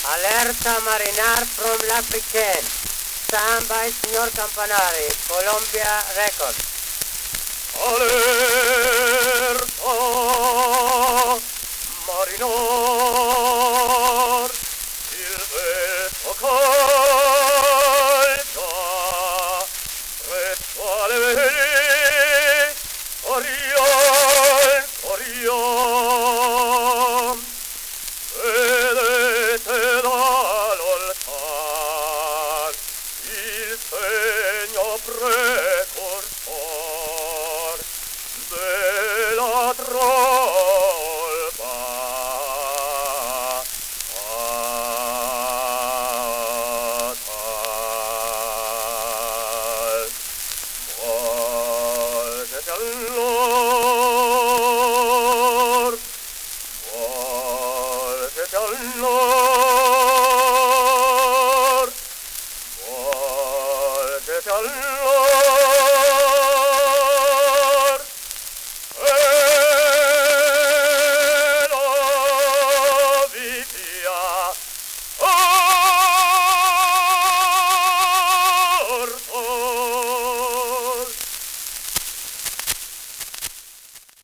Alerta marinar from l'Africaine. Signed by Signor Campanari, Columbia Records. Alerta marinar, il vento calcia, presso alle vele, Orion, Orion, vedete dall'oltar il segno precursor della tromba fatal. Volgete allor, volgete allor, volgete allor.